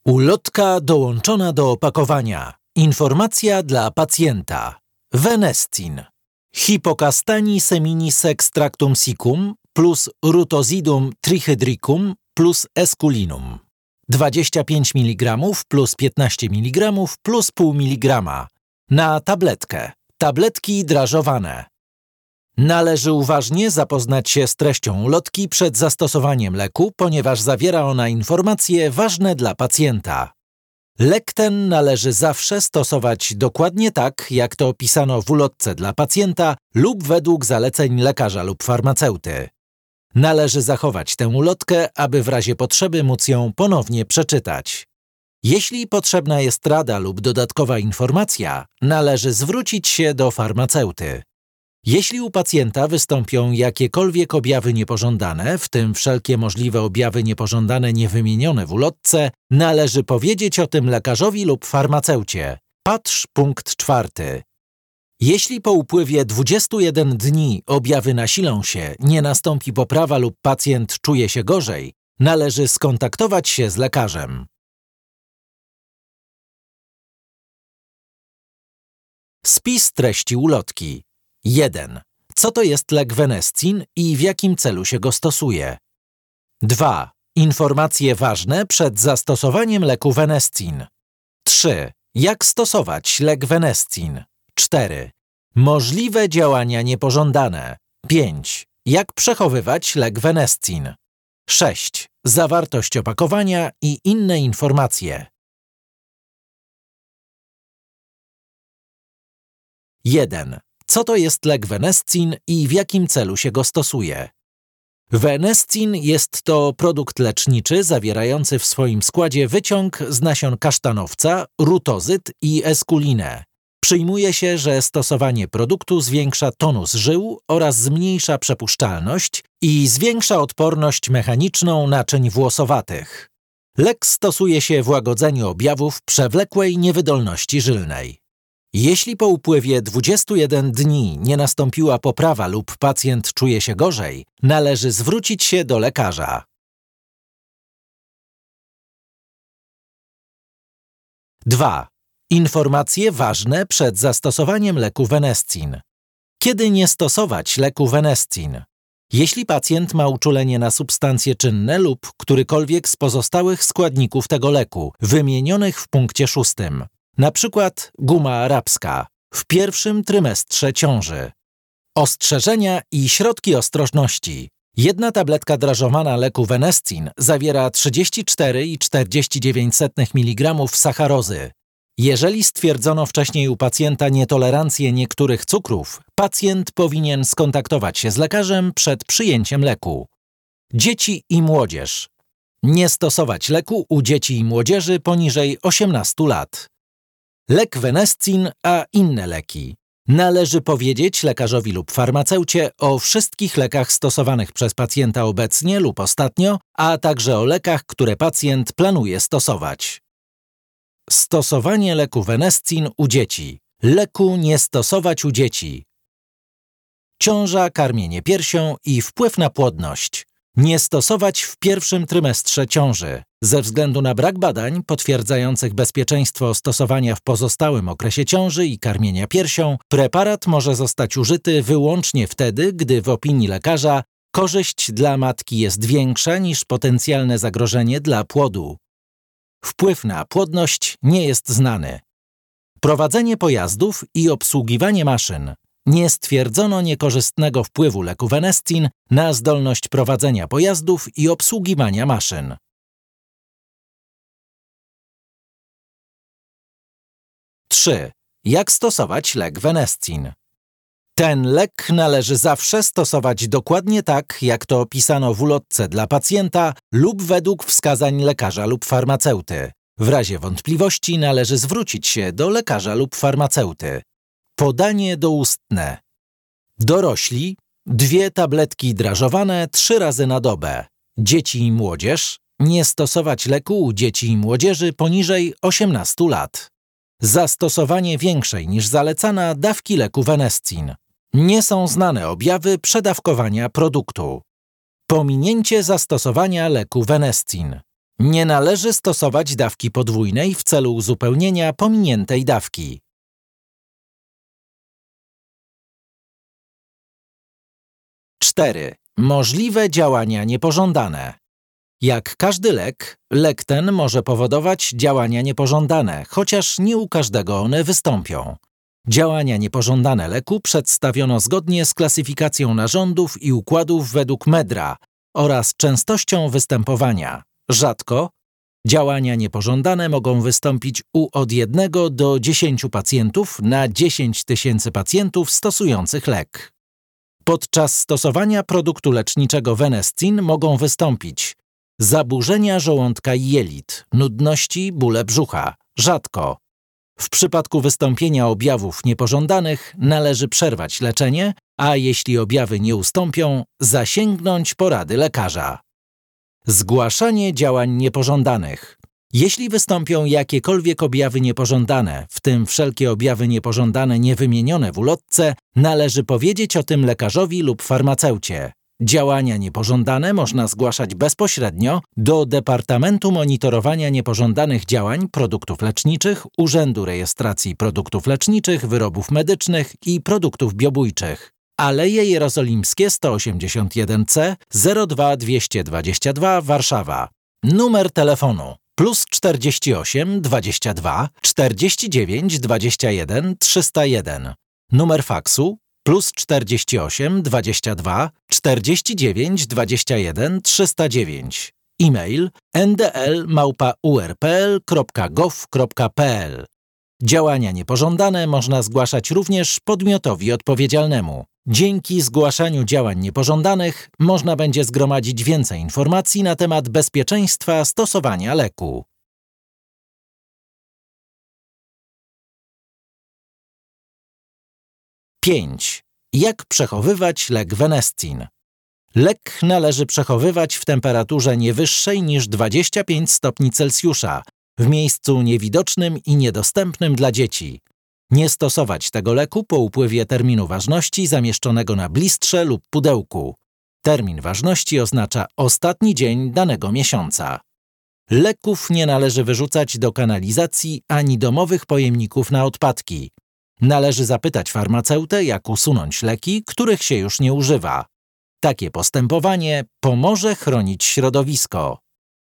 Ulotka dołączona do opakowania. Informacja dla pacjenta. Venestin. Hipocastani seminis extractum siccum plus rutozidum trihydricum plus esculinum. 25 mg plus 15 mg plus pół miligrama. Na tabletkę. Tabletki drażowane. Należy uważnie zapoznać się z treścią ulotki przed zastosowaniem leku, ponieważ zawiera ona informacje ważne dla pacjenta. Lek ten należy zawsze stosować dokładnie tak, jak to opisano w ulotce dla pacjenta lub według zaleceń lekarza lub farmaceuty. Należy zachować tę ulotkę, aby w razie potrzeby móc ją ponownie przeczytać. Jeśli potrzebna jest rada lub dodatkowa informacja, należy zwrócić się do farmaceuty. Jeśli u pacjenta wystąpią jakiekolwiek objawy niepożądane, w tym wszelkie możliwe objawy niepożądane niewymienione w ulotce, należy powiedzieć o tym lekarzowi lub farmaceucie. Patrz punkt 4. Jeśli po upływie 21 dni objawy nasilą się, nie nastąpi poprawa lub pacjent czuje się gorzej, należy skontaktować się z lekarzem. Spis treści ulotki. 1. Co to jest lek Venestin i w jakim celu się go stosuje? 2. Informacje ważne przed zastosowaniem leku Venestin. 3. Jak stosować lek Venestin? 4. Możliwe działania niepożądane. 5. Jak przechowywać lek Venestin? 6. Zawartość opakowania i inne informacje. 1. Co to jest lek Venestin i w jakim celu się go stosuje? Venestin jest to produkt leczniczy zawierający w swoim składzie wyciąg z nasion kasztanowca, rutozyd i eskulinę. Przyjmuje się, że stosowanie produktu zwiększa tonus żył oraz zmniejsza przepuszczalność i zwiększa odporność mechaniczną naczyń włosowatych. Lek stosuje się w łagodzeniu objawów przewlekłej niewydolności żylnej. Jeśli po upływie 21 dni nie nastąpiła poprawa lub pacjent czuje się gorzej, należy zwrócić się do lekarza. 2. Informacje ważne przed zastosowaniem leku Venestin. Kiedy nie stosować leku Venestin? Jeśli pacjent ma uczulenie na substancje czynne lub którykolwiek z pozostałych składników tego leku, wymienionych w punkcie 6. Na przykład guma arabska w pierwszym trymestrze ciąży. Ostrzeżenia i środki ostrożności. Jedna tabletka drażowana leku Venestin zawiera 34,49 mg sacharozy. Jeżeli stwierdzono wcześniej u pacjenta nietolerancję niektórych cukrów, pacjent powinien skontaktować się z lekarzem przed przyjęciem leku. Dzieci i młodzież. Nie stosować leku u dzieci i młodzieży poniżej 18 lat. Lek Venestin, a inne leki. Należy powiedzieć lekarzowi lub farmaceucie o wszystkich lekach stosowanych przez pacjenta obecnie lub ostatnio, a także o lekach, które pacjent planuje stosować. Stosowanie leku Venestin u dzieci. Leku nie stosować u dzieci. Ciąża, karmienie piersią i wpływ na płodność. Nie stosować w pierwszym trymestrze ciąży. Ze względu na brak badań potwierdzających bezpieczeństwo stosowania w pozostałym okresie ciąży i karmienia piersią, preparat może zostać użyty wyłącznie wtedy, gdy w opinii lekarza korzyść dla matki jest większa niż potencjalne zagrożenie dla płodu. Wpływ na płodność nie jest znany. Prowadzenie pojazdów i obsługiwanie maszyn. Nie stwierdzono niekorzystnego wpływu leku Venestin na zdolność prowadzenia pojazdów i obsługiwania maszyn. Jak stosować lek Venestin? Ten lek należy zawsze stosować dokładnie tak, jak to opisano w ulotce dla pacjenta lub według wskazań lekarza lub farmaceuty. W razie wątpliwości należy zwrócić się do lekarza lub farmaceuty. Podanie doustne. Dorośli 2 tabletki drażowane 3 razy na dobę. Dzieci i młodzież nie stosować leku u dzieci i młodzieży poniżej 18 lat. Zastosowanie większej niż zalecana dawki leku Venestin. Nie są znane objawy przedawkowania produktu. Pominięcie zastosowania leku Venestin. Nie należy stosować dawki podwójnej w celu uzupełnienia pominiętej dawki. 4. Możliwe działania niepożądane. Jak każdy lek, lek ten może powodować działania niepożądane, chociaż nie u każdego one wystąpią. Działania niepożądane leku przedstawiono zgodnie z klasyfikacją narządów i układów według Medra oraz częstością występowania. Rzadko działania niepożądane mogą wystąpić u od 1 do 10 pacjentów na 10 000 pacjentów stosujących lek. Podczas stosowania produktu leczniczego Venestin mogą wystąpić zaburzenia żołądka i jelit, nudności, bóle brzucha. Rzadko. W przypadku wystąpienia objawów niepożądanych należy przerwać leczenie, a jeśli objawy nie ustąpią, zasięgnąć porady lekarza. Zgłaszanie działań niepożądanych. Jeśli wystąpią jakiekolwiek objawy niepożądane, w tym wszelkie objawy niepożądane niewymienione w ulotce, należy powiedzieć o tym lekarzowi lub farmaceucie. Działania niepożądane można zgłaszać bezpośrednio do Departamentu Monitorowania Niepożądanych Działań Produktów Leczniczych Urzędu Rejestracji Produktów Leczniczych, Wyrobów Medycznych i Produktów Biobójczych. Aleje Jerozolimskie 181C 02222 Warszawa. Numer telefonu +48 22 49 21 301. Numer faksu +48 22 49 21 309. E-mail ndl@urpl.gov.pl. Działania niepożądane można zgłaszać również podmiotowi odpowiedzialnemu. Dzięki zgłaszaniu działań niepożądanych można będzie zgromadzić więcej informacji na temat bezpieczeństwa stosowania leku. 5. Jak przechowywać lek Venestin? Lek należy przechowywać w temperaturze nie wyższej niż 25 stopni Celsjusza, w miejscu niewidocznym i niedostępnym dla dzieci. Nie stosować tego leku po upływie terminu ważności zamieszczonego na blistrze lub pudełku. Termin ważności oznacza ostatni dzień danego miesiąca. Leków nie należy wyrzucać do kanalizacji ani domowych pojemników na odpadki. Należy zapytać farmaceutę, jak usunąć leki, których się już nie używa. Takie postępowanie pomoże chronić środowisko.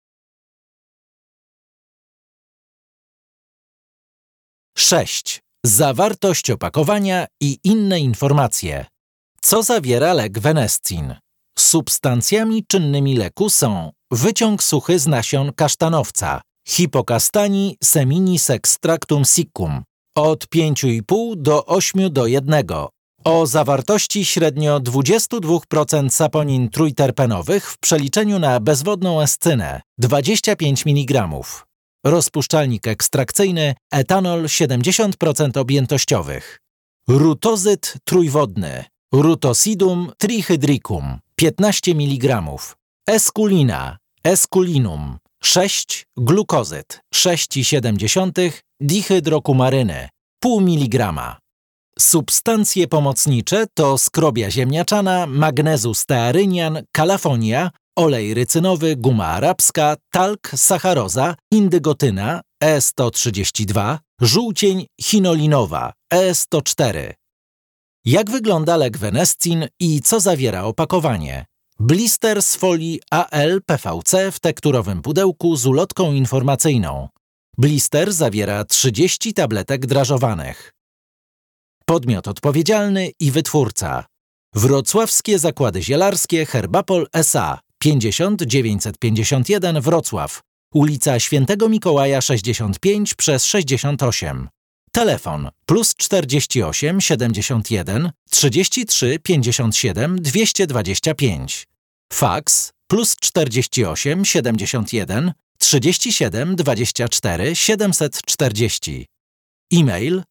6. Zawartość opakowania i inne informacje. Co zawiera lek Venestin? Substancjami czynnymi leku są wyciąg suchy z nasion kasztanowca, Hippocastani seminis extractum siccum, od 5,5 do 8:1, o zawartości średnio 22% saponin trójterpenowych w przeliczeniu na bezwodną escynę 25 mg. Rozpuszczalnik ekstrakcyjny, etanol 70% objętościowych. Rutozyd trójwodny, Rutosidum trihydricum 15 mg. Eskulina, Eskulinum 6, glukozyd 6,7 dihydrokumaryny, pół miligrama. Substancje pomocnicze to skrobia ziemniaczana, magnezu stearynian, kalafonia, olej rycynowy, guma arabska, talk, sacharoza, indygotyna E132, żółcień chinolinowa E104. Jak wygląda lek Venestin i co zawiera opakowanie? Blister z folii AL-PVC w tekturowym pudełku z ulotką informacyjną. Blister zawiera 30 tabletek drażowanych. Podmiot odpowiedzialny i wytwórca. Wrocławskie Zakłady Zielarskie Herbapol S.A. 50 951 Wrocław, ulica Świętego Mikołaja 65 przez 68. Telefon +48 71 33 57 225. Faks +48 71 37 24 740. E-mail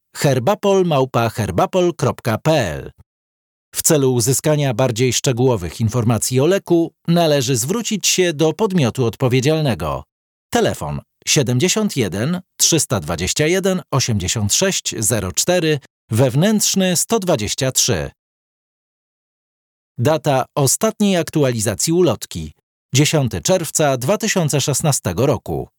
herbapol@herbapol.pl. W celu uzyskania bardziej szczegółowych informacji o leku należy zwrócić się do podmiotu odpowiedzialnego. Telefon 71 321 86 04, wewnętrzny 123. Data ostatniej aktualizacji ulotki 10 czerwca 2016 roku.